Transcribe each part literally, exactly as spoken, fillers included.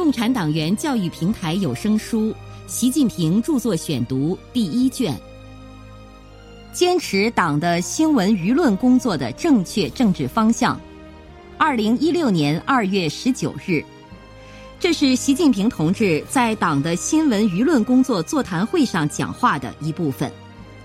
共产党员教育平台有声书《习近平著作选读》第一卷。坚持党的新闻舆论工作的正确政治方向。二零一六年二月十九日，这是习近平同志在党的新闻舆论工作座谈会上讲话的一部分。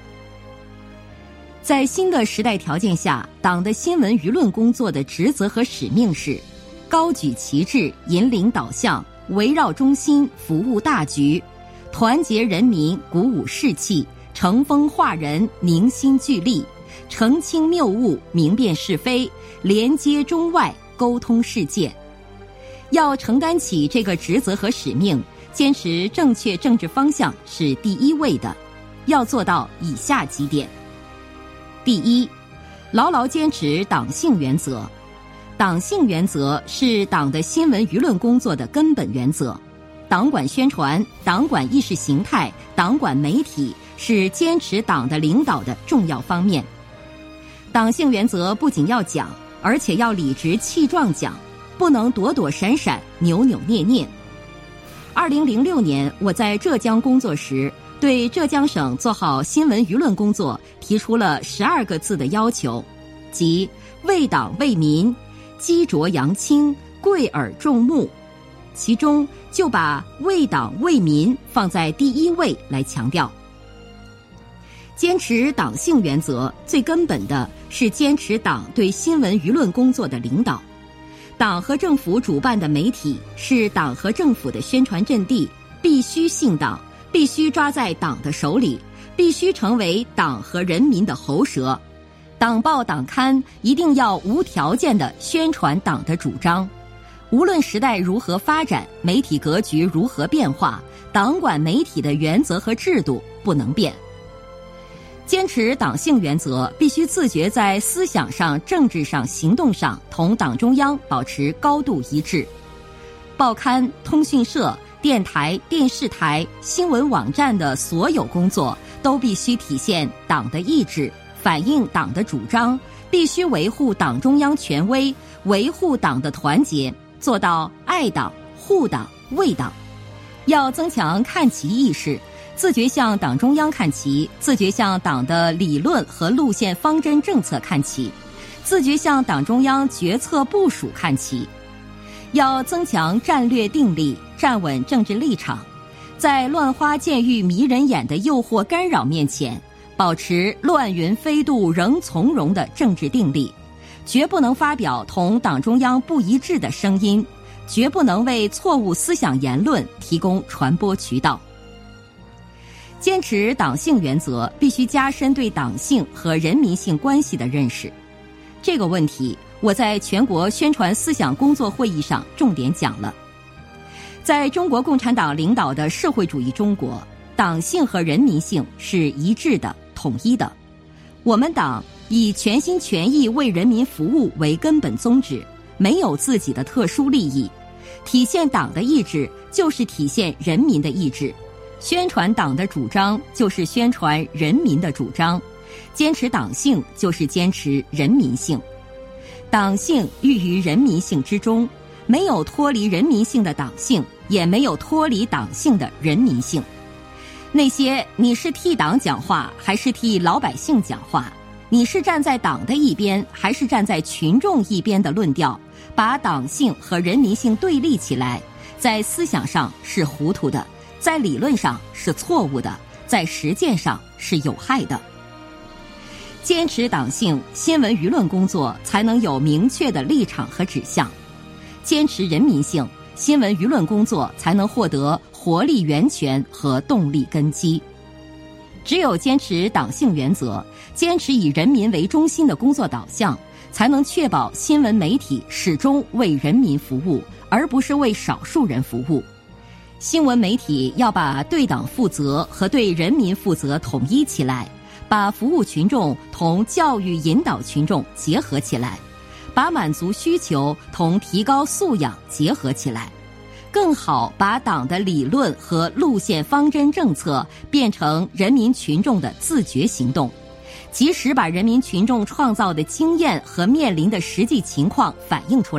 在新的时代条件下，党的新闻舆论工作的职责和使命是高举旗帜，引领导向，围绕中心，服务大局，团结人民，鼓舞士气，乘风化人，凝心聚力，澄清谬误，明辨是非，连接中外，沟通世界。要承担起这个职责和使命，坚持正确政治方向是第一位的，要做到以下几点。第一，牢牢坚持党性原则。党性原则是党的新闻舆论工作的根本原则。党管宣传、党管意识形态、党管媒体是坚持党的领导的重要方面。党性原则不仅要讲，而且要理直气壮讲，不能躲躲闪闪、扭扭捏捏。二零零六年，我在浙江工作时，对浙江省做好新闻舆论工作提出了十二个字的要求，即为党为民，积浊扬清，贵耳重目。其中就把为党为民放在第一位来强调。坚持党性原则，最根本的是坚持党对新闻舆论工作的领导。党和政府主办的媒体是党和政府的宣传阵地，必须信党，必须抓在党的手里，必须成为党和人民的喉舌。党报党刊一定要无条件地宣传党的主张。无论时代如何发展，媒体格局如何变化，党管媒体的原则和制度不能变。坚持党性原则，必须自觉在思想上、政治上、行动上同党中央保持高度一致。报刊、通讯社、电台、电视台、新闻网站的所有工作都必须体现党的意志，反映党的主张，必须维护党中央权威，维护党的团结，做到爱党、护党、为党。要增强看齐意识，自觉向党中央看齐，自觉向党的理论和路线方针政策看齐，自觉向党中央决策部署看齐。要增强战略定力，站稳政治立场，在乱花渐欲迷人眼的诱惑干扰面前，保持乱云飞渡仍从容的政治定力，绝不能发表同党中央不一致的声音，绝不能为错误思想言论提供传播渠道。坚持党性原则，必须加深对党性和人民性关系的认识。这个问题，我在全国宣传思想工作会议上重点讲了。在中国共产党领导的社会主义中国，党性和人民性是一致的、统一的。我们党以全心全意为人民服务为根本宗旨，没有自己的特殊利益。体现党的意志，就是体现人民的意志；宣传党的主张，就是宣传人民的主张；坚持党性，就是坚持人民性。党性寓于人民性之中，没有脱离人民性的党性，也没有脱离党性的人民性。那些你是替党讲话还是替老百姓讲话，你是站在党的一边还是站在群众一边的论调，把党性和人民性对立起来，在思想上是糊涂的，在理论上是错误的，在实践上是有害的。坚持党性，新闻舆论工作才能有明确的立场和指向；坚持人民性，新闻舆论工作才能获得活力源泉和动力根基。只有坚持党性原则，坚持以人民为中心的工作导向，才能确保新闻媒体始终为人民服务，而不是为少数人服务。新闻媒体要把对党负责和对人民负责统一起来，把服务群众同教育引导群众结合起来，把满足需求同提高素养结合起来，更好把党的理论和路线方针政策变成人民群众的自觉行动，及时把人民群众创造的经验和面临的实际情况反映出来，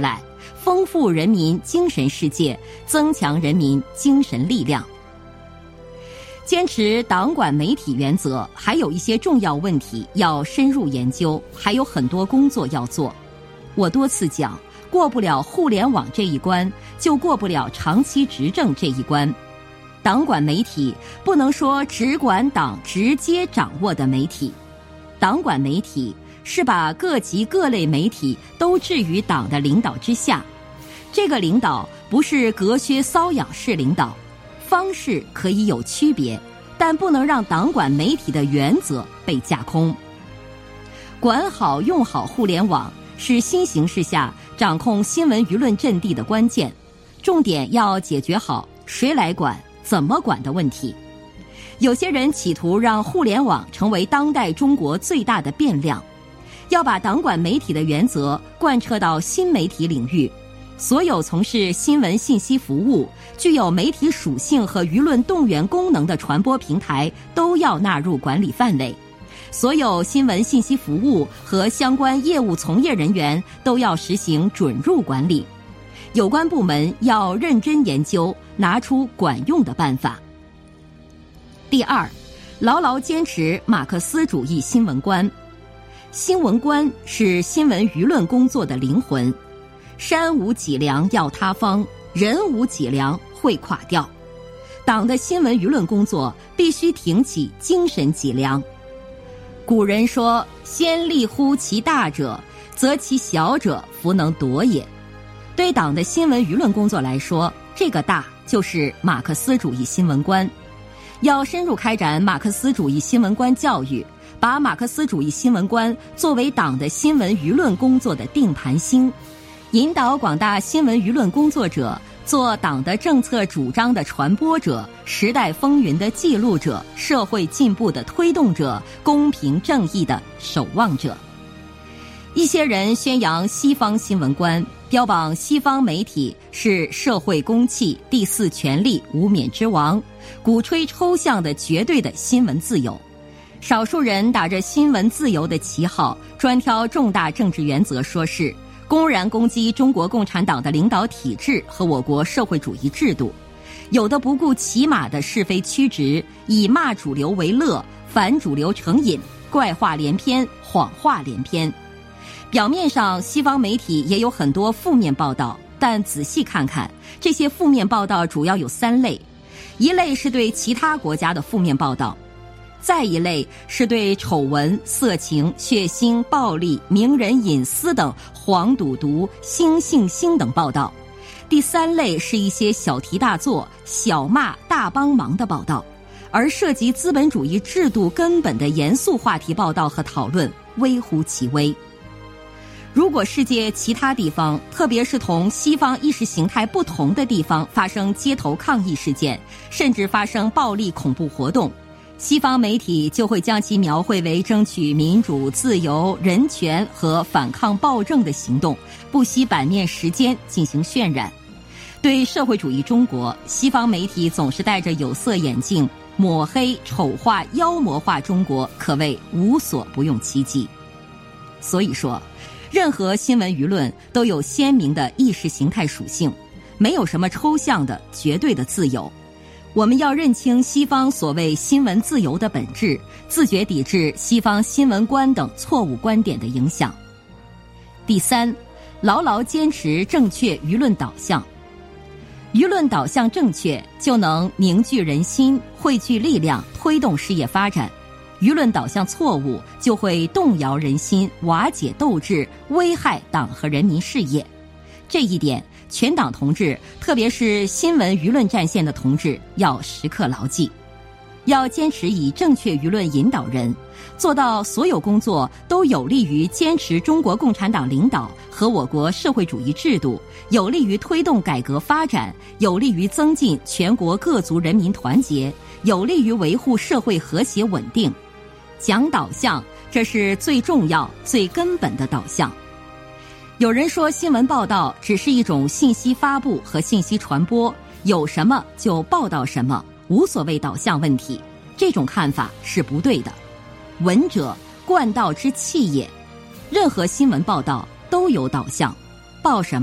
丰富人民精神世界，增强人民精神力量。坚持党管媒体原则，还有一些重要问题要深入研究，还有很多工作要做。我多次讲，过不了互联网这一关，就过不了长期执政这一关。党管媒体不能说只管党直接掌握的媒体，党管媒体是把各级各类媒体都置于党的领导之下。这个领导不是隔靴搔痒式领导，方式可以有区别，但不能让党管媒体的原则被架空。管好用好互联网是新形势下掌控新闻舆论阵地的关键，重点要解决好谁来管、怎么管的问题。有些人企图让互联网成为当代中国最大的变量，要把党管媒体的原则贯彻到新媒体领域。所有从事新闻信息服务、具有媒体属性和舆论动员功能的传播平台都要纳入管理范围。所有新闻信息服务和相关业务从业人员都要实行准入管理。有关部门要认真研究，拿出管用的办法。第二，牢牢坚持马克思主义新闻观。新闻观是新闻舆论工作的灵魂。山无脊梁要塌方，人无脊梁会垮掉。党的新闻舆论工作必须挺起精神脊梁。古人说，先立乎其大者，则其小者弗能夺也。对党的新闻舆论工作来说，这个大就是马克思主义新闻观。要深入开展马克思主义新闻观教育，把马克思主义新闻观作为党的新闻舆论工作的定盘星，引导广大新闻舆论工作者做党的政策主张的传播者，时代风云的记录者，社会进步的推动者，公平正义的守望者。一些人宣扬西方新闻观，标榜西方媒体是社会公器、第四权力、无冕之王，鼓吹抽象的绝对的新闻自由。少数人打着新闻自由的旗号，专挑重大政治原则说事，公然攻击中国共产党的领导体制和我国社会主义制度。有的不顾起码的是非曲直，以骂主流为乐，反主流成瘾，怪话连篇，谎话连篇。表面上西方媒体也有很多负面报道，但仔细看看，这些负面报道主要有三类。一类是对其他国家的负面报道，再一类是对丑闻、色情、血腥、暴力、名人隐私等黄赌毒、腥性腥等报道。第三类是一些小题大做、小骂大帮忙的报道，而涉及资本主义制度根本的严肃话题报道和讨论微乎其微。如果世界其他地方，特别是同西方意识形态不同的地方发生街头抗议事件，甚至发生暴力恐怖活动，西方媒体就会将其描绘为争取民主、自由、人权和反抗暴政的行动，不惜版面时间进行渲染。对社会主义中国，西方媒体总是戴着有色眼镜，抹黑、丑化、妖魔化中国，可谓无所不用其极。所以说，任何新闻舆论都有鲜明的意识形态属性，没有什么抽象的绝对的自由。我们要认清西方所谓新闻自由的本质，自觉抵制西方新闻观等错误观点的影响。第三，牢牢坚持正确舆论导向。舆论导向正确，就能凝聚人心，汇聚力量，推动事业发展。舆论导向错误，就会动摇人心，瓦解斗志，危害党和人民事业。这一点，全党同志，特别是新闻舆论战线的同志，要时刻牢记。要坚持以正确舆论引导人，做到所有工作都有利于坚持中国共产党领导和我国社会主义制度，有利于推动改革发展，有利于增进全国各族人民团结，有利于维护社会和谐稳定。讲导向，这是最重要、最根本的导向。有人说新闻报道只是一种信息发布和信息传播，有什么就报道什么，无所谓导向问题。这种看法是不对的。闻者，贯道之器也。任何新闻报道都有导向，报什么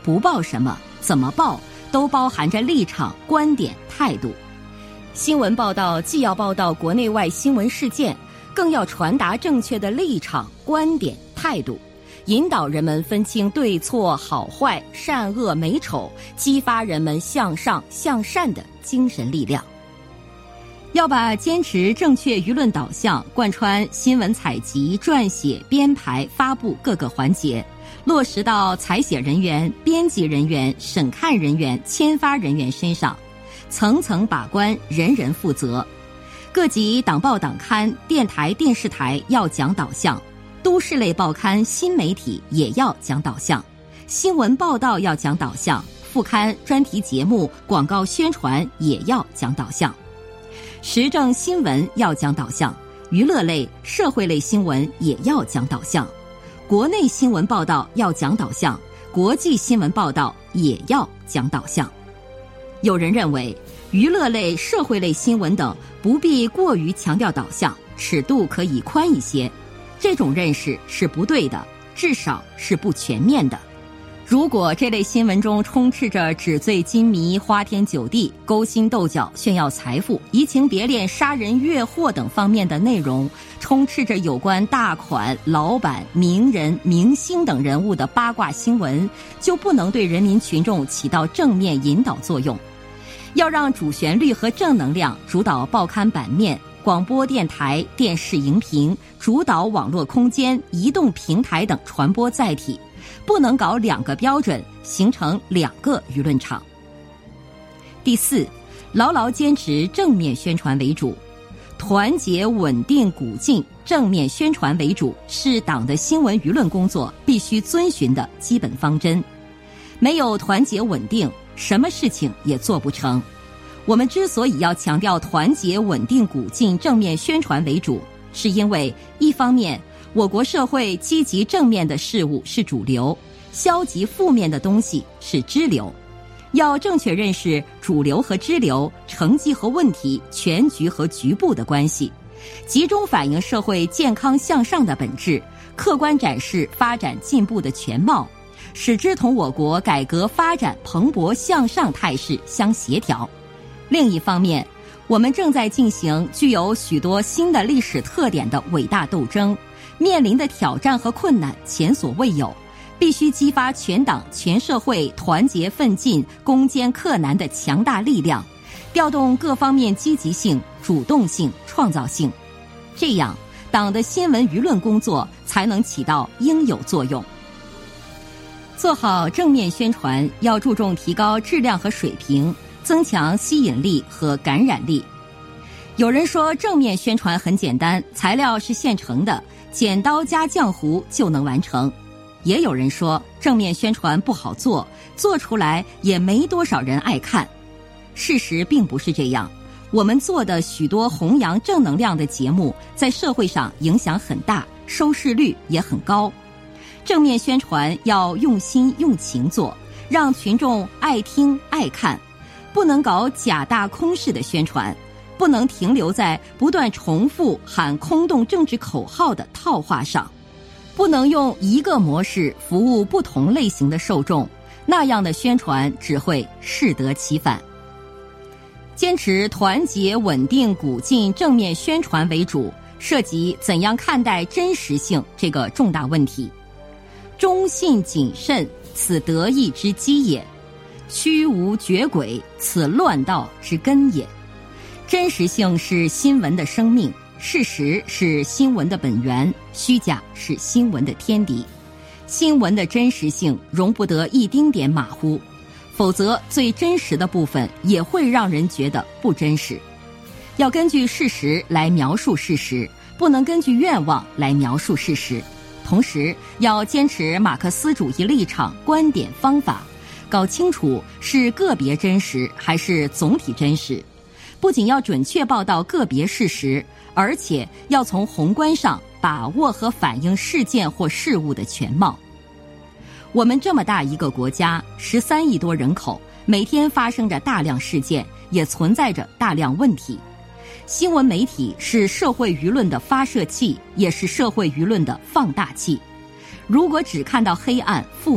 不报什么，怎么报，都包含着立场、观点、态度。新闻报道既要报道国内外新闻事件，更要传达正确的立场、观点、态度，引导人们分清对错、好坏、善恶美丑，激发人们向上向善的精神力量。要把坚持正确舆论导向贯穿新闻采集、撰写、编排、发布各个环节，落实到采写人员、编辑人员、审看人员、签发人员身上，层层把关，人人负责。各级党报党刊、电台电视台要讲导向，都市类报刊、新媒体也要讲导向，新闻报道要讲导向，副刊、专题节目、广告宣传也要讲导向。时政新闻要讲导向，娱乐类、社会类新闻也要讲导向，国内新闻报道要讲导向，国际新闻报道也要讲导向。有人认为，娱乐类、社会类新闻等不必过于强调导向，尺度可以宽一些。这种认识是不对的，至少是不全面的。如果这类新闻中充斥着纸醉金迷、花天酒地、勾心斗角、炫耀财富、移情别恋、杀人越货等方面的内容，充斥着有关大款、老板、名人、明星等人物的八卦新闻，就不能对人民群众起到正面引导作用。要让主旋律和正能量主导报刊版面、广播电台、电视荧屏，主导网络空间、移动平台等传播载体，不能搞两个标准，形成两个舆论场。第四，牢牢坚持正面宣传为主，团结稳定鼓劲，正面宣传为主，是党的新闻舆论工作必须遵循的基本方针。没有团结稳定，什么事情也做不成。我们之所以要强调团结稳定鼓劲、正面宣传为主，是因为一方面我国社会积极正面的事物是主流，消极负面的东西是支流。要正确认识主流和支流、成绩和问题、全局和局部的关系，集中反映社会健康向上的本质，客观展示发展进步的全貌，使之同我国改革发展蓬勃向上态势相协调。另一方面，我们正在进行具有许多新的历史特点的伟大斗争，面临的挑战和困难前所未有，必须激发全党全社会团结奋进、攻坚克难的强大力量，调动各方面积极性、主动性、创造性，这样党的新闻舆论工作才能起到应有作用。做好正面宣传，要注重提高质量和水平，增强吸引力和感染力。有人说正面宣传很简单，材料是现成的，剪刀加浆糊就能完成。也有人说正面宣传不好做，做出来也没多少人爱看。事实并不是这样，我们做的许多弘扬正能量的节目，在社会上影响很大，收视率也很高。正面宣传要用心用情做，让群众爱听爱看，不能搞假大空式的宣传，不能停留在不断重复喊空洞政治口号的套话上，不能用一个模式服务不同类型的受众，那样的宣传只会适得其反。坚持团结稳定鼓劲正面宣传为主，涉及怎样看待真实性这个重大问题。忠信谨慎，此德义之基也；虚无绝诡，此乱道之根也。真实性是新闻的生命，事实是新闻的本源，虚假是新闻的天敌。新闻的真实性容不得一丁点马虎，否则最真实的部分也会让人觉得不真实。要根据事实来描述事实，不能根据愿望来描述事实。同时要坚持马克思主义立场、观点、方法，搞清楚是个别真实还是总体真实。不仅要准确报道个别事实，而且要从宏观上把握和反映事件或事物的全貌。我们这么大一个国家，十三亿多人口，每天发生着大量事件，也存在着大量问题。新闻媒体是社会舆论的发射器，也是社会舆论的放大器。如果只看到黑暗、负面，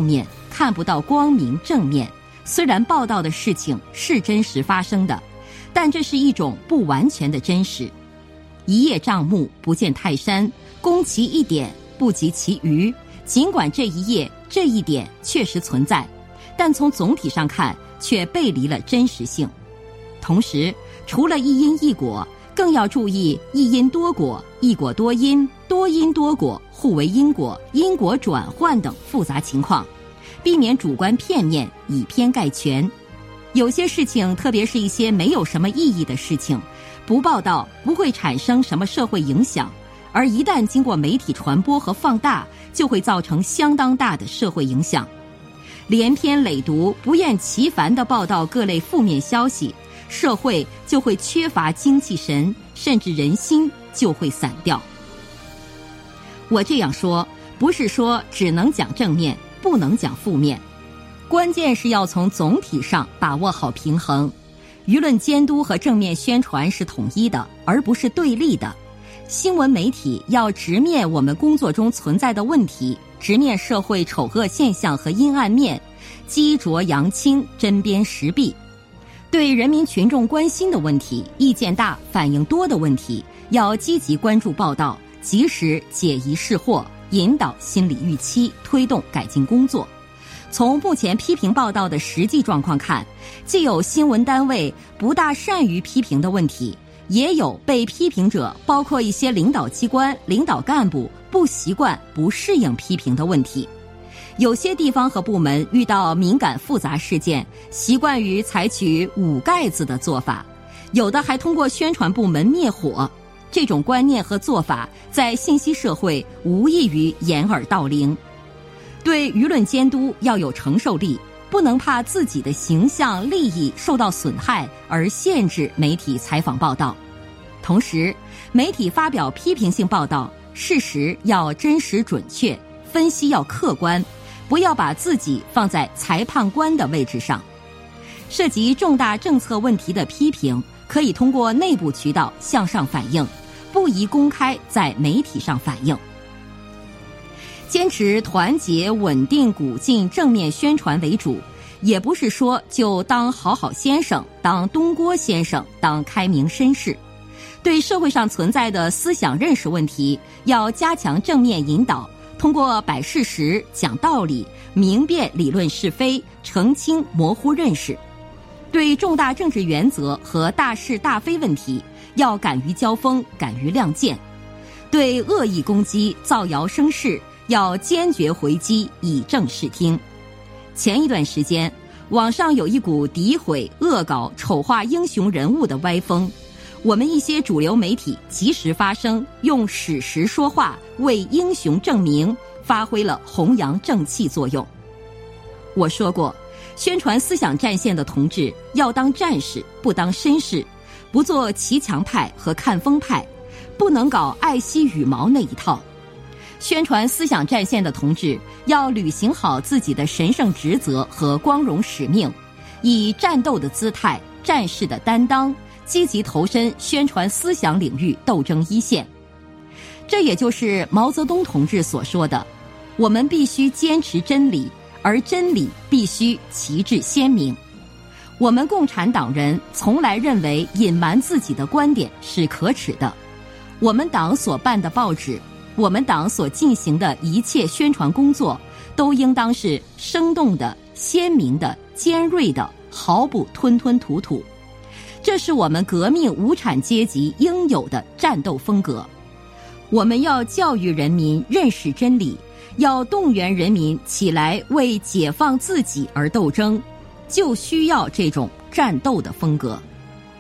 看不到光明正面。虽然报道的事情是真实发生的，但这是一种不完全的真实。一叶障目，不见泰山，攻其一点，不及其余。尽管这一叶这一点确实存在，但从总体上看却背离了真实性。同时，除了一因一果，更要注意一因多果、一果多因、多因多果、互为因果、因果转换等复杂情况，避免主观片面，以偏概全。有些事情，特别是一些没有什么意义的事情，不报道不会产生什么社会影响，而一旦经过媒体传播和放大，就会造成相当大的社会影响。连篇累牍、不厌其烦地报道各类负面消息，社会就会缺乏精气神，甚至人心就会散掉。我这样说，不是说只能讲正面，不能讲负面，关键是要从总体上把握好平衡。舆论监督和正面宣传是统一的，而不是对立的。新闻媒体要直面我们工作中存在的问题，直面社会丑恶现象和阴暗面，激浊扬清，针砭时弊。对人民群众关心的问题、意见大、反应多的问题，要积极关注报道，及时解疑释惑，引导心理预期，推动改进工作。从目前批评报道的实际状况看，既有新闻单位不大善于批评的问题，也有被批评者，包括一些领导机关、领导干部不习惯、不适应批评的问题。有些地方和部门遇到敏感复杂事件，习惯于采取捂盖子的做法，有的还通过宣传部门灭火。这种观念和做法在信息社会无异于掩耳盗铃。对舆论监督要有承受力，不能怕自己的形象利益受到损害而限制媒体采访报道。同时，媒体发表批评性报道，事实要真实准确，分析要客观，不要把自己放在裁判官的位置上。涉及重大政策问题的批评，可以通过内部渠道向上反映，不宜公开在媒体上反映。坚持团结、稳定、鼓劲、正面宣传为主，也不是说就当好好先生、当东郭先生、当开明绅士。对社会上存在的思想认识问题，要加强正面引导，通过摆事实、讲道理，明辨理论是非，澄清模糊认识。对重大政治原则和大是大非问题，要敢于交锋，敢于亮剑。对恶意攻击、造谣生事，要坚决回击，以正视听。前一段时间，网上有一股诋毁、恶搞、丑化英雄人物的歪风，我们一些主流媒体及时发声，用史实说话，为英雄正名，发挥了弘扬正气作用。我说过，宣传思想战线的同志要当战士，不当绅士，不做骑墙派和看风派，不能搞爱惜羽毛那一套。宣传思想战线的同志要履行好自己的神圣职责和光荣使命，以战斗的姿态、战士的担当，积极投身宣传思想领域斗争一线。这也就是毛泽东同志所说的，我们必须坚持真理，而真理必须旗帜鲜明。我们共产党人从来认为隐瞒自己的观点是可耻的。我们党所办的报纸，我们党所进行的一切宣传工作，都应当是生动的、鲜明的、尖锐的，毫不吞吞吐吐。这是我们革命无产阶级应有的战斗风格。我们要教育人民认识真理，要动员人民起来为解放自己而斗争，就需要这种战斗的风格。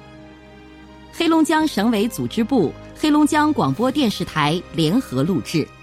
黑龙江省委组织部、黑龙江广播电视台联合录制。